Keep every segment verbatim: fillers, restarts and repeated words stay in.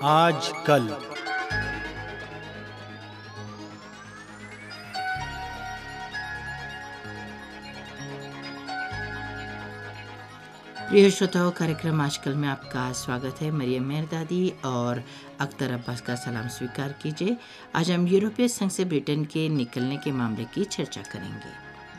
आज कल। प्रिय श्रोताओं, कार्यक्रम आजकल में आपका स्वागत है। मरियम मेहरदादी और अख्तर अब्बास का सलाम स्वीकार कीजिए। आज हम यूरोपीय संघ से ब्रिटेन के निकलने के मामले की चर्चा करेंगे।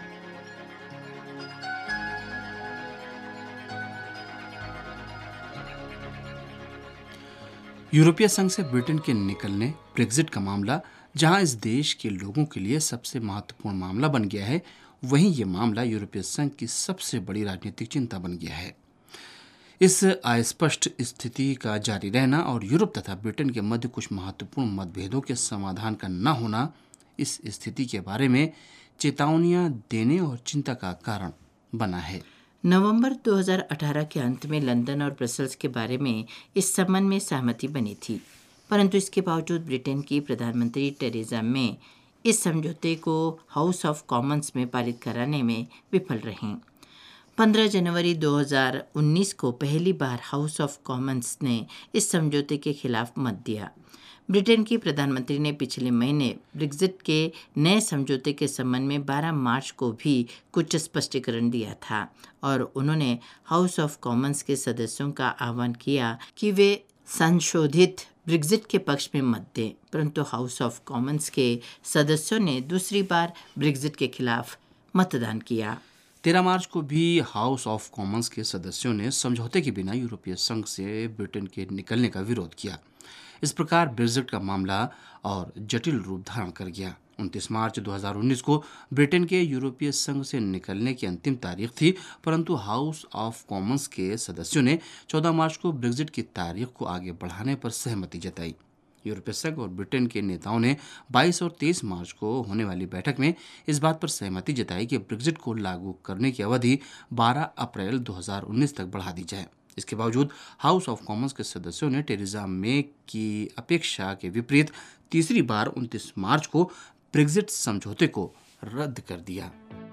यूरोपीय संघ से ब्रिटेन के निकलने, ब्रेक्जिट का मामला, जहां इस देश के लोगों के लिए सबसे महत्वपूर्ण मामला बन गया है, वहीं ये मामला यूरोपीय संघ की सबसे बड़ी राजनीतिक चिंता बन गया है। इस अस्पष्ट स्थिति का जारी रहना और यूरोप तथा ब्रिटेन के मध्य कुछ महत्वपूर्ण मतभेदों के समाधान का न होना इस स्थिति के बारे में चेतावनियां देने और चिंता का कारण बना है। नवंबर दो हज़ार अठारह के अंत में लंदन और ब्रसेल्स के बारे में इस संबंध में सहमति बनी थी, परंतु इसके बावजूद ब्रिटेन की प्रधानमंत्री टेरेसा मे इस समझौते को हाउस ऑफ कॉमन्स में पारित कराने में विफल रहीं। पंद्रह जनवरी दो हज़ार उन्नीस को पहली बार हाउस ऑफ कॉमन्स ने इस समझौते के खिलाफ मत दिया। ब्रिटेन की प्रधानमंत्री ने पिछले महीने ब्रेक्जिट के नए समझौते के संबंध में बारह मार्च को भी कुछ स्पष्टीकरण दिया था और उन्होंने हाउस ऑफ कॉमन्स के सदस्यों का आह्वान किया कि वे संशोधित ब्रेक्जिट के पक्ष में मत दें, परंतु हाउस ऑफ कॉमन्स के सदस्यों ने दूसरी बार ब्रेक्जिट के खिलाफ मतदान किया। तेरह मार्च को भी हाउस ऑफ कॉमन्स के सदस्यों ने समझौते के बिना यूरोपीय संघ से ब्रिटेन के निकलने का विरोध किया। इस प्रकार ब्रेक्जिट का मामला और जटिल रूप धारण कर गया। उनतीस मार्च दो हज़ार उन्नीस को ब्रिटेन के यूरोपीय संघ से निकलने की अंतिम तारीख थी, परंतु हाउस ऑफ कॉमन्स के सदस्यों ने चौदह मार्च को ब्रेक्जिट की तारीख को आगे बढ़ाने पर सहमति जताई। यूरोपीय संघ और ब्रिटेन के नेताओं ने बाईस और तेईस मार्च को होने वाली बैठक में इस बात पर सहमति जताई कि ब्रेक्जिट को लागू करने की अवधि बारह अप्रैल दो हज़ार उन्नीस तक बढ़ा दी जाए। इसके बावजूद हाउस ऑफ कॉमन्स के सदस्यों ने टेरेसा मे की अपेक्षा के विपरीत तीसरी बार उनतीस मार्च को ब्रेक्जिट समझौते को रद्द कर दिया।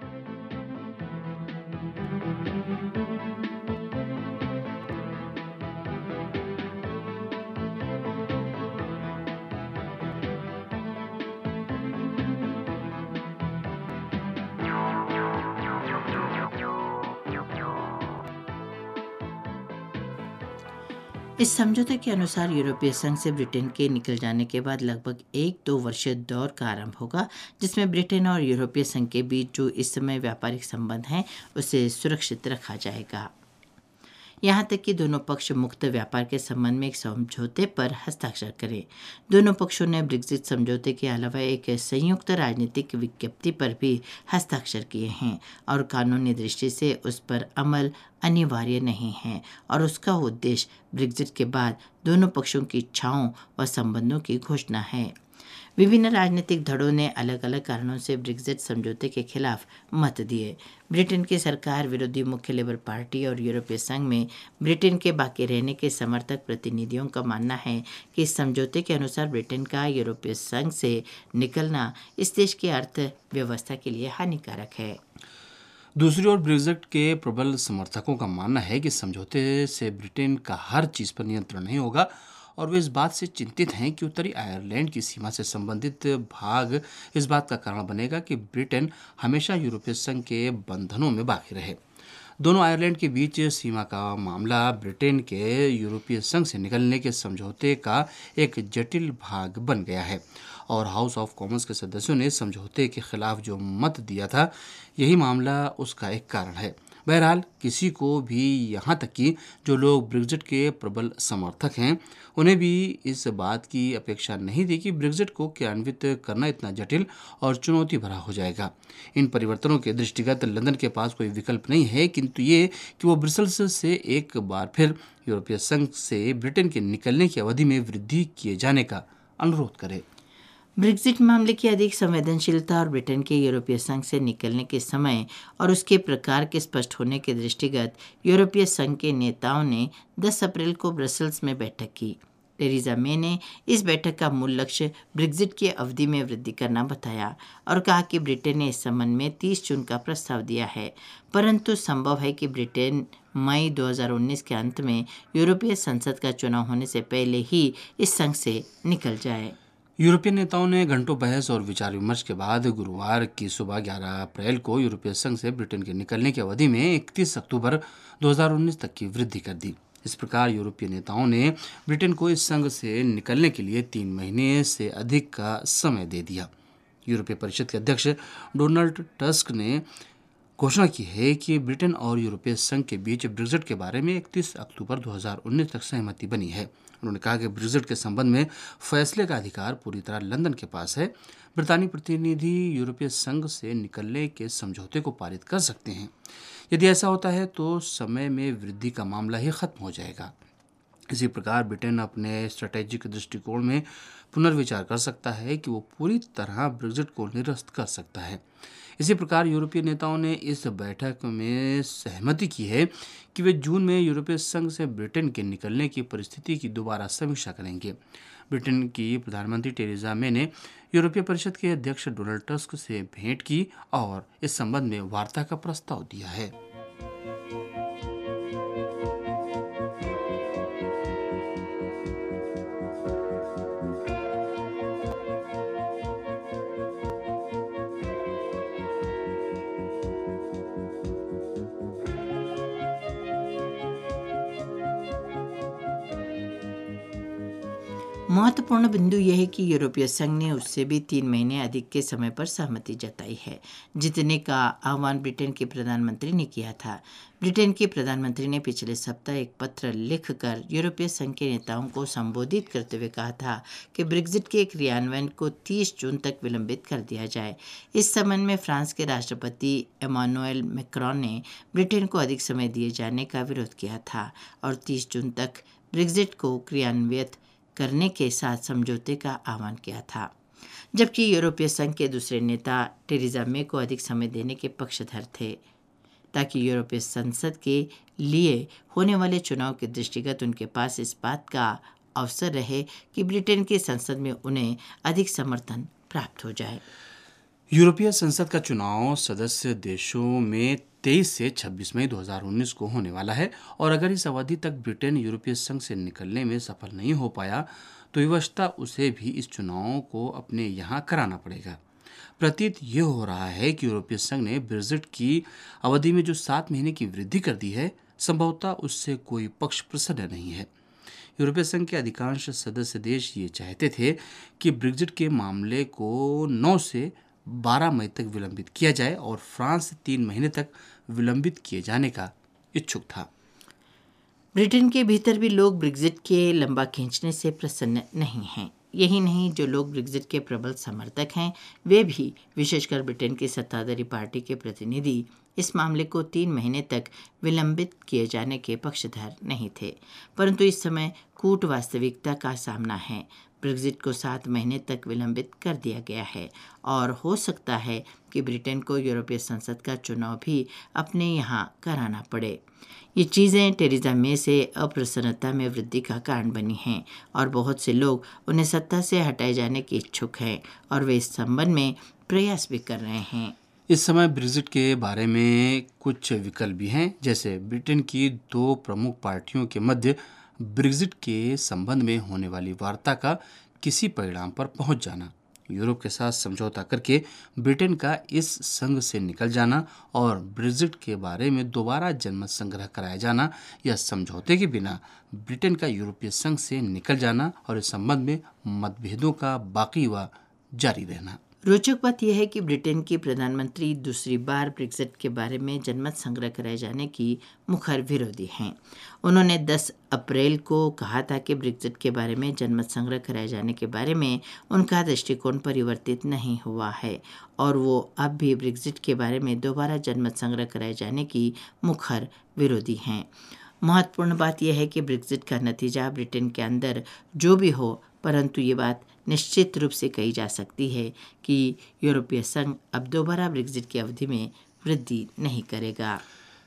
इस समझौते के अनुसार यूरोपीय संघ से ब्रिटेन के निकल जाने के बाद लगभग एक दो वर्षीय दौर का आरंभ होगा, जिसमें ब्रिटेन और यूरोपीय संघ के बीच जो इस समय व्यापारिक संबंध हैं उसे सुरक्षित रखा जाएगा, यहाँ तक कि दोनों पक्ष मुक्त व्यापार के संबंध में एक समझौते पर हस्ताक्षर करें। दोनों पक्षों ने ब्रेक्जिट समझौते के अलावा एक संयुक्त राजनीतिक विज्ञप्ति पर भी हस्ताक्षर किए हैं और कानूनी दृष्टि से उस पर अमल अनिवार्य नहीं है और उसका उद्देश्य ब्रेक्जिट के बाद दोनों पक्षों की इच्छाओं व संबंधों की घोषणा है। विभिन्न राजनीतिक धड़ों ने अलग अलग कारणों से ब्रेक्जिट समझौते के खिलाफ मत दिए। ब्रिटेन की सरकार विरोधी मुख्य लेबर पार्टी और यूरोपीय संघ में ब्रिटेन के बाकी रहने के समर्थक प्रतिनिधियों का मानना है कि इस समझौते के अनुसार ब्रिटेन का यूरोपीय संघ से निकलना इस देश की अर्थव्यवस्था के लिए हानिकारक है। दूसरी ओर ब्रेक्जिट के प्रबल समर्थकों का मानना है कि समझौते से ब्रिटेन का हर चीज पर नियंत्रण नहीं होगा और वे इस बात से चिंतित हैं कि उत्तरी आयरलैंड की सीमा से संबंधित भाग इस बात का कारण बनेगा कि ब्रिटेन हमेशा यूरोपीय संघ के बंधनों में बाकी रहे। दोनों आयरलैंड के बीच सीमा का मामला ब्रिटेन के यूरोपीय संघ से निकलने के समझौते का एक जटिल भाग बन गया है और हाउस ऑफ कॉमन्स के सदस्यों ने समझौते के खिलाफ जो मत दिया था, यही मामला उसका एक कारण है। बहरहाल किसी को भी, यहाँ तक कि जो लोग ब्रेक्जिट के प्रबल समर्थक हैं, उन्हें भी इस बात की अपेक्षा नहीं थी कि ब्रेक्जिट को क्रियान्वित करना इतना जटिल और चुनौती भरा हो जाएगा। इन परिवर्तनों के दृष्टिगत लंदन के पास कोई विकल्प नहीं है, किंतु ये कि वो ब्रसेल्स से एक बार फिर यूरोपीय संघ से ब्रिटेन के निकलने की अवधि में वृद्धि किए जाने का अनुरोध करे। ब्रेक्जिट मामले की अधिक संवेदनशीलता और ब्रिटेन के यूरोपीय संघ से निकलने के समय और उसके प्रकार के स्पष्ट होने के दृष्टिगत यूरोपीय संघ के नेताओं ने दस अप्रैल को ब्रसेल्स में बैठक की। टेरेसा मे ने इस बैठक का मूल लक्ष्य ब्रेक्जिट की अवधि में वृद्धि करना बताया और कहा कि ब्रिटेन ने इस संबंध में तीस जून का प्रस्ताव दिया है, परंतु संभव है कि ब्रिटेन मई दो हज़ार उन्नीस के अंत में यूरोपीय संसद का चुनाव होने से पहले ही इस संघ से निकल जाए। यूरोपीय नेताओं ने घंटों बहस और विचार विमर्श के बाद गुरुवार की सुबह ग्यारह अप्रैल को यूरोपीय संघ से ब्रिटेन के निकलने की अवधि में इकतीस अक्टूबर दो हज़ार उन्नीस तक की वृद्धि कर दी। इस प्रकार यूरोपीय नेताओं ने ब्रिटेन को इस संघ से निकलने के लिए तीन महीने से अधिक का समय दे दिया। यूरोपीय परिषद के अध्यक्ष डोनाल्ड टस्क ने घोषणा की है कि ब्रिटेन और यूरोपीय संघ के बीच ब्रेक्जिट के बारे में इकतीस अक्टूबर दो हज़ार उन्नीस तक सहमति बनी है। उन्होंने कहा कि ब्रेक्जिट के संबंध में फैसले का अधिकार पूरी तरह लंदन के पास है। ब्रितानी प्रतिनिधि यूरोपीय संघ से निकलने के समझौते को पारित कर सकते हैं। यदि ऐसा होता है तो समय में वृद्धि का मामला ही खत्म हो जाएगा। इसी प्रकार ब्रिटेन अपने स्ट्रैटेजिक दृष्टिकोण में पुनर्विचार कर सकता है कि वो पूरी तरह ब्रेक्जिट को निरस्त कर सकता है। इसी प्रकार यूरोपीय नेताओं ने इस बैठक में सहमति की है कि वे जून में यूरोपीय संघ से ब्रिटेन के निकलने की परिस्थिति की दोबारा समीक्षा करेंगे। ब्रिटेन की प्रधानमंत्री टेरेसा मे ने यूरोपीय परिषद के अध्यक्ष डोनाल्ड टस्क से भेंट की और इस संबंध में वार्ता का प्रस्ताव दिया है। महत्वपूर्ण बिंदु यह है कि यूरोपीय संघ ने उससे भी तीन महीने अधिक के समय पर सहमति जताई है, जितने का आह्वान ब्रिटेन के प्रधानमंत्री ने किया था। ब्रिटेन के प्रधानमंत्री ने पिछले सप्ताह एक पत्र लिखकर यूरोपीय संघ के नेताओं को संबोधित करते हुए कहा था कि ब्रेक्जिट के क्रियान्वयन को तीस जून तक विलंबित कर दिया जाए। इस संबंध में फ्रांस के राष्ट्रपति इमैनुएल मैक्रोन ने ब्रिटेन को अधिक समय दिए जाने का विरोध किया था और तीस जून तक ब्रेक्जिट को क्रियान्वित करने के साथ समझौते का आह्वान किया था, जबकि यूरोपीय संघ के दूसरे नेता टेरेसा मे को अधिक समय देने के पक्षधर थे, ताकि यूरोपीय संसद के लिए होने वाले चुनाव के दृष्टिगत उनके पास इस बात का अवसर रहे कि ब्रिटेन की संसद में उन्हें अधिक समर्थन प्राप्त हो जाए। यूरोपीय संसद का चुनाव सदस्य देशों में तेईस से छब्बीस मई दो हज़ार उन्नीस को होने वाला है और अगर इस अवधि तक ब्रिटेन यूरोपीय संघ से निकलने में सफल नहीं हो पाया तो विवशता उसे भी इस चुनाव को अपने यहाँ कराना पड़ेगा। प्रतीत ये हो रहा है कि यूरोपीय संघ ने ब्रेक्जिट की अवधि में जो सात महीने की वृद्धि कर दी है, संभवतः उससे कोई पक्ष प्रसन्न नहीं है। यूरोपीय संघ के अधिकांश सदस्य देश ये चाहते थे कि ब्रेक्जिट के मामले को नौ से बारह मई तक विलंबित किया जाए और फ्रांस तीन महीने तक विलंबित किए जाने का इच्छुक था। ब्रिटेन के भीतर भी लोग ब्रेक्जिट के लंबा खींचने से प्रसन्न नहीं हैं। यही नहीं, जो लोग ब्रेक्जिट के प्रबल समर्थक हैं वे भी, विशेषकर ब्रिटेन की सत्ताधारी पार्टी के प्रतिनिधि, इस मामले को तीन महीने तक विलंबित किए जाने के पक्षधर नहीं थे। परंतु इस समय कूट वास्तविकता का सामना है। ब्रेक्जिट को सात महीने तक विलंबित कर दिया गया है और हो सकता है कि ब्रिटेन को यूरोपीय संसद का चुनाव भी अपने यहाँ कराना पड़े। ये चीज़ें टेरेसा मे से अप्रसन्नता में वृद्धि का कारण बनी हैं और बहुत से लोग उन्हें सत्ता से हटाए जाने के इच्छुक हैं और वे इस संबंध में प्रयास भी कर रहे हैं। इस समय ब्रेक्जिट के बारे में कुछ विकल्प भी हैं, जैसे ब्रिटेन की दो प्रमुख पार्टियों के मध्य ब्रेक्जिट के संबंध में होने वाली वार्ता का किसी परिणाम पर पहुंच जाना, यूरोप के साथ समझौता करके ब्रिटेन का इस संघ से निकल जाना और ब्रेक्जिट के बारे में दोबारा जनमत संग्रह कराया जाना या समझौते के बिना ब्रिटेन का यूरोपीय संघ से निकल जाना और इस संबंध में मतभेदों का बाकी व जारी रहना। रोचक बात यह है कि ब्रिटेन की प्रधानमंत्री दूसरी बार ब्रेक्जिट के बारे में जनमत संग्रह कराए जाने की मुखर विरोधी हैं। उन्होंने दस अप्रैल को कहा था कि ब्रेक्जिट के बारे में जनमत संग्रह कराए जाने के बारे में उनका दृष्टिकोण परिवर्तित नहीं हुआ है और वो अब भी ब्रेक्जिट के बारे में दोबारा जनमत संग्रह कराए जाने की मुखर विरोधी हैं। महत्वपूर्ण बात यह है कि ब्रेक्जिट का नतीजा ब्रिटेन के अंदर जो भी हो, परंतु ये बात निश्चित रूप से कही जा सकती है कि यूरोपीय संघ अब दोबारा ब्रेक्जिट की अवधि में वृद्धि नहीं करेगा।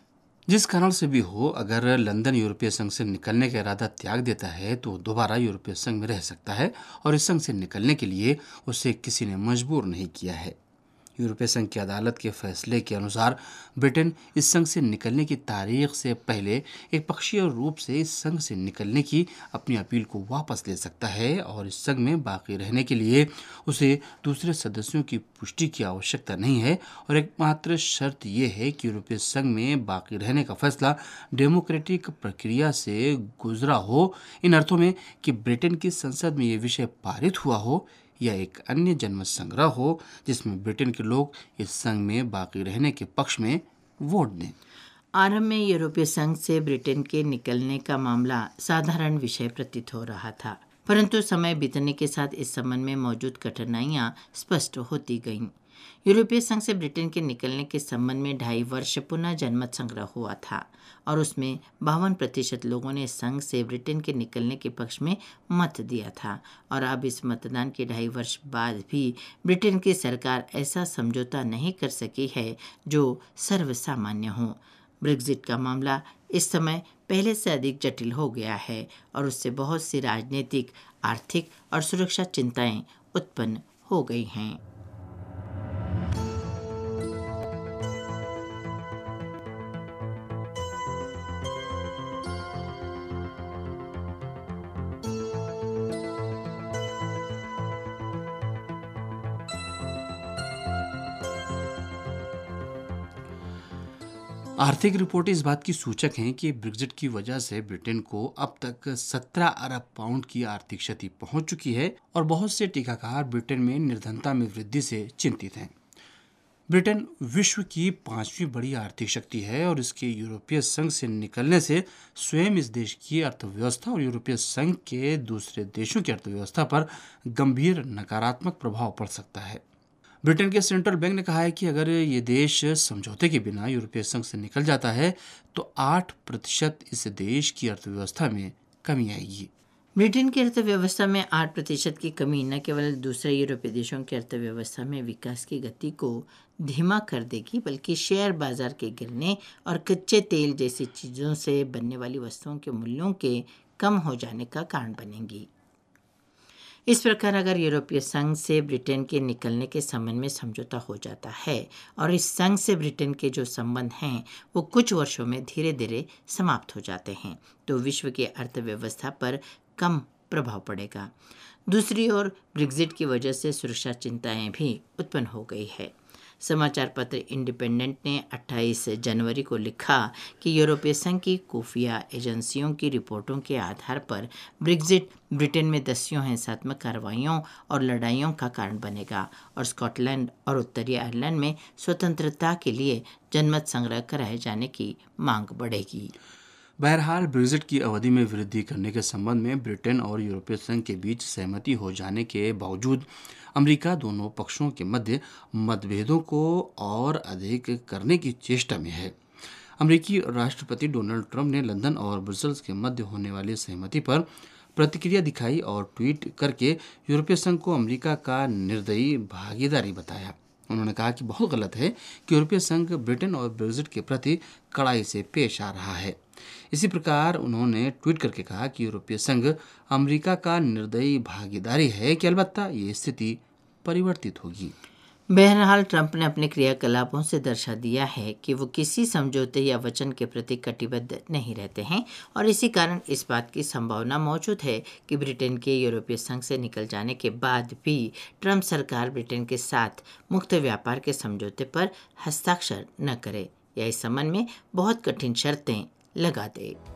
जिस कारण से भी हो, अगर लंदन यूरोपीय संघ से निकलने का इरादा त्याग देता है तो दोबारा यूरोपीय संघ में रह सकता है और इस संघ से निकलने के लिए उसे किसी ने मजबूर नहीं किया है। यूरोपीय संघ की अदालत के फैसले के अनुसार ब्रिटेन इस संघ से निकलने की तारीख से पहले एक पक्षीय रूप से इस संघ से निकलने की अपनी अपील को वापस ले सकता है और इस संघ में बाकी रहने के लिए उसे दूसरे सदस्यों की पुष्टि की आवश्यकता नहीं है और एकमात्र शर्त यह है कि यूरोपीय संघ में बाकी रहने का फैसला डेमोक्रेटिक प्रक्रिया से गुजरा हो, इन अर्थों में कि ब्रिटेन की संसद में ये विषय पारित हुआ हो या एक अन्य जनमत संग्रह हो जिसमें ब्रिटेन के लोग इस संघ में बाकी रहने के पक्ष में वोट दें। आरंभ में यूरोपीय संघ से ब्रिटेन के निकलने का मामला साधारण विषय प्रतीत हो रहा था, परंतु समय बीतने के साथ इस संबंध में मौजूद कठिनाइयां स्पष्ट होती गईं। यूरोपीय संघ से ब्रिटेन के निकलने के संबंध में ढाई वर्ष पुनः जनमत संग्रह हुआ था और उसमें बावन प्रतिशत लोगों ने संघ से ब्रिटेन के निकलने के पक्ष में मत दिया था और अब इस मतदान के ढाई वर्ष बाद भी ब्रिटेन की सरकार ऐसा समझौता नहीं कर सकी है जो सर्वसामान्य हो। ब्रेक्जिट का मामला इस समय पहले से अधिक जटिल हो गया है और उससे बहुत सी राजनीतिक, आर्थिक और सुरक्षा चिंताएं उत्पन्न हो गई हैं। आर्थिक रिपोर्ट इस बात की सूचक हैं कि ब्रेक्जिट की वजह से ब्रिटेन को अब तक सत्रह अरब पाउंड की आर्थिक क्षति पहुंच चुकी है और बहुत से टीकाकार ब्रिटेन में निर्धनता में वृद्धि से चिंतित हैं। ब्रिटेन विश्व की पांचवी बड़ी आर्थिक शक्ति है और इसके यूरोपीय संघ से निकलने से स्वयं इस देश की अर्थव्यवस्था और यूरोपीय संघ के दूसरे देशों की अर्थव्यवस्था पर गंभीर नकारात्मक प्रभाव पड़ सकता है। ब्रिटेन के सेंट्रल बैंक ने कहा है कि अगर ये देश समझौते के बिना यूरोपीय संघ से निकल जाता है तो आठ प्रतिशत इस देश की अर्थव्यवस्था में कमी आएगी। ब्रिटेन की अर्थव्यवस्था में आठ प्रतिशत की कमी न केवल दूसरे यूरोपीय देशों की अर्थव्यवस्था में विकास की गति को धीमा कर देगी, बल्कि शेयर बाजार के गिरने और कच्चे तेल जैसी चीज़ों से बनने वाली वस्तुओं के मूल्यों के कम हो जाने का कारण बनेगी। इस प्रकार अगर यूरोपीय संघ से ब्रिटेन के निकलने के संबंध में समझौता हो जाता है और इस संघ से ब्रिटेन के जो संबंध हैं वो कुछ वर्षों में धीरे धीरे समाप्त हो जाते हैं तो विश्व की अर्थव्यवस्था पर कम प्रभाव पड़ेगा। दूसरी ओर ब्रेक्जिट की वजह से सुरक्षा चिंताएं भी उत्पन्न हो गई है। समाचार पत्र इंडिपेंडेंट ने अट्ठाईस जनवरी को लिखा कि यूरोपीय संघ की खुफिया एजेंसियों की रिपोर्टों के आधार पर ब्रेक्जिट ब्रिटेन में दसियों हिंसात्मक कार्रवाइयों और लड़ाइयों का कारण बनेगा और स्कॉटलैंड और उत्तरी आयरलैंड में स्वतंत्रता के लिए जनमत संग्रह कराए जाने की मांग बढ़ेगी। बहरहाल ब्रेक्जिट की अवधि में वृद्धि करने के संबंध में ब्रिटेन और यूरोपीय संघ के बीच सहमति हो जाने के बावजूद अमेरिका दोनों पक्षों के मध्य मतभेदों को और अधिक करने की चेष्टा में है। अमेरिकी राष्ट्रपति डोनाल्ड ट्रंप ने लंदन और ब्रसेल्स के मध्य होने वाली सहमति पर प्रतिक्रिया दिखाई और ट्वीट करके यूरोपीय संघ को अमेरिका का निर्दयी भागीदारी बताया। उन्होंने कहा कि बहुत गलत है कि यूरोपीय संघ ब्रिटेन और ब्रेक्जिट के प्रति कड़ाई से पेश आ रहा है। इसी प्रकार उन्होंने ट्वीट करके कहा कि यूरोपीय संघ अमेरिका का निर्दयी भागीदारी है कि अलबत्ता ये स्थिति परिवर्तित होगी। बहरहाल ट्रंप ने अपने क्रियाकलापों से दर्शा दिया है कि वो किसी समझौते या वचन के प्रति कटिबद्ध नहीं रहते हैं और इसी कारण इस बात की संभावना मौजूद है कि ब्रिटेन के यूरोपीय संघ से निकल जाने के बाद भी ट्रंप सरकार ब्रिटेन के साथ मुक्त व्यापार के समझौते पर हस्ताक्षर न करे या इस संबंध में बहुत कठिन शर्तें लगा दे।